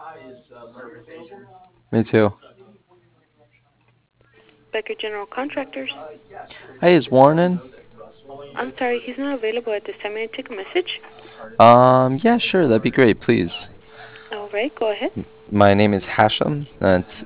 Me too. Becker General Contractors. Hey, is Warren in? I'm sorry, he's not available at this time. May I take a message? Yeah, sure, that'd be great, please. All right, go ahead. My name is Hashem. That's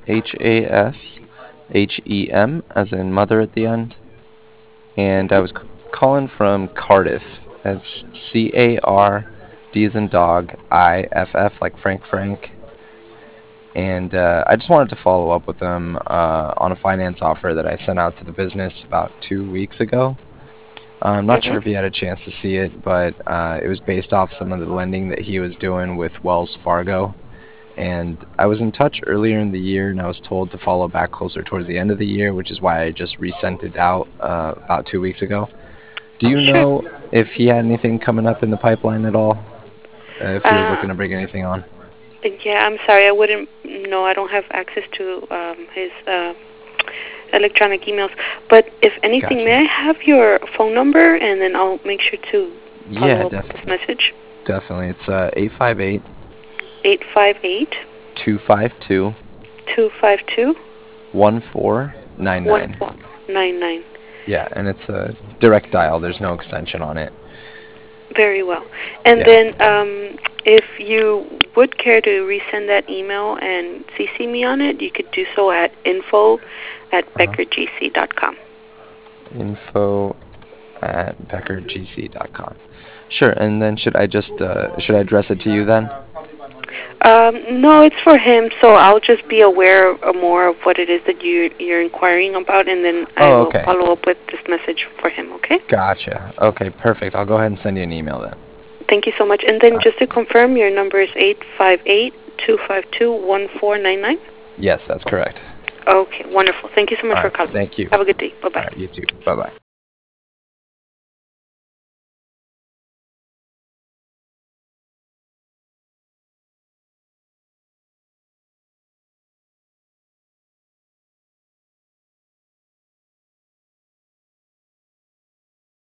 Hashem, as in mother at the end. And I was Mm-hmm. calling from Cardiff. That's Car, D as in dog, IFF, like Frank. And I just wanted to follow up with them on a finance offer that I sent out to the business about 2 weeks ago. I'm not sure if Mm-hmm. he had a chance to see it, but it was based off some of the lending that he was doing with Wells Fargo. And I was in touch earlier in the year, and I was told to follow back closer towards the end of the year, which is why I just resent it out about 2 weeks ago. Do you Sure. know if he had anything coming up in the pipeline at all? If he was Uh, looking to bring anything on? yeah, I'm sorry, I wouldn't know. I don't have access to his electronic emails. But if anything, Gotcha. may I have your phone number, and then I'll make sure to Yeah, follow up with this message. definitely. It's 858 858 252 252 1499. 1499. Yeah, and it's a direct dial. There's no extension on it. Very well. And Yeah. then, if you would care to resend that email and CC me on it, you could do so at info at Uh-huh. beckergc.com. Info at beckergc.com. Sure, and then should I address it to you then? No, it's for him, so I'll just be aware more of what it is that you're inquiring about, and then I Oh, will okay. follow up with this message for him, okay? Gotcha. Okay, perfect. I'll go ahead and send you an email then. Thank you so much. And then All just to right. confirm, your number is 858-252-1499? Yes, that's correct. Okay, wonderful. Thank you so much All for right. calling. Thank you. Have a good day. All Bye-bye. right, you too. Bye-bye.